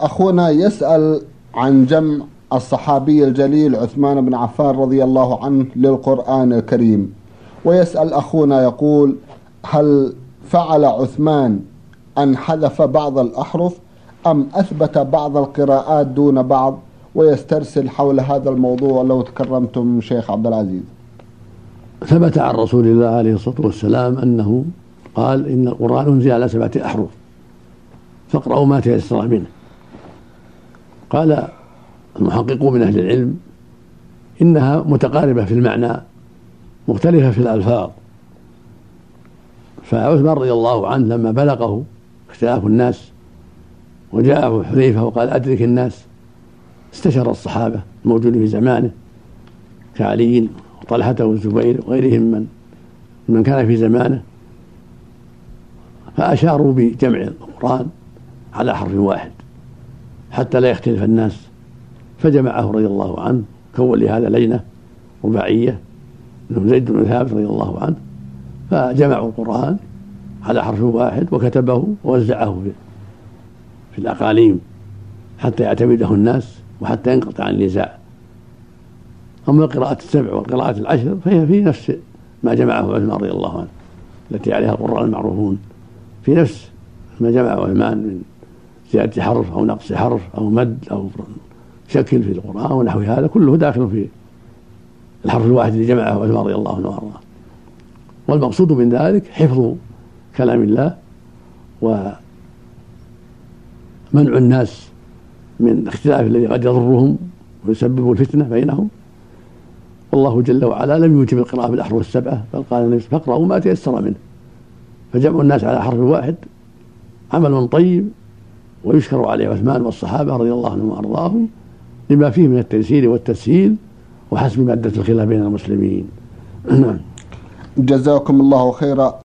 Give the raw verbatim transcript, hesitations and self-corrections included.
أخونا يسأل عن جمع الصحابي الجليل عثمان بن عفان رضي الله عنه للقرآن الكريم، ويسأل أخونا يقول: هل فعل عثمان أن حذف بعض الأحرف أم أثبت بعض القراءات دون بعض؟ ويسترسل حول هذا الموضوع لو تكرمتم شيخ عبد العزيز. ثبت عن رسول الله عليه الصلاة والسلام أنه قال: إن القرآن أنزل على سبعة أحرف فاقرأوا ما تيسر منه. قال المحققون من أهل العلم إنها متقاربة في المعنى مختلفة في الألفاظ. فعثمان رضي الله عنه لما بلغه اختلاف الناس وجاءه حذيفة وقال: أدرك الناس، استشار الصحابة الموجودين في زمانه كعلي وطلحة والزبير وغيرهم من من كان في زمانه، فأشاروا بجمع القرآن على حرف واحد حتى لا يختلف الناس، فجمعه رضي الله عنه، كون لهذا لجنة رباعية منهم زيد بن ثابت رضي الله عنه، فجمعوا القرآن على حرف واحد وكتبه ووزعه في الأقاليم حتى يعتمده الناس وحتى ينقطع النزاع. أما القراءة السبع والقراءة العشر فهي في نفس ما جمعه عثمان رضي الله عنه، التي عليها القراء المعروفون، في نفس ما جمعه عثمان من زيادة حرف أو نقص حرف أو مد أو شكل في القرآن ونحو هذا، كله داخل في الحرف الواحد الذي جمعه عثمان رضي الله عنه وأرضاه. والمقصود من ذلك حفظ كلام الله ومنع الناس من الاختلاف الذي قد يضرهم ويسبب الفتنة بينهم. والله جل وعلا لم يوجب القراءة بالأحرف السبعة، بل قال النبي: فاقرأوا ما تيسر منه. فجمع الناس على حرف واحد عمل طيب ويشكر عليه عثمان والصحابة رضي الله عنهم وأرضاهم لما فيه من التيسير والتسهيل وحسم مادة الخلاف بين المسلمين. جزاكم الله خيرا.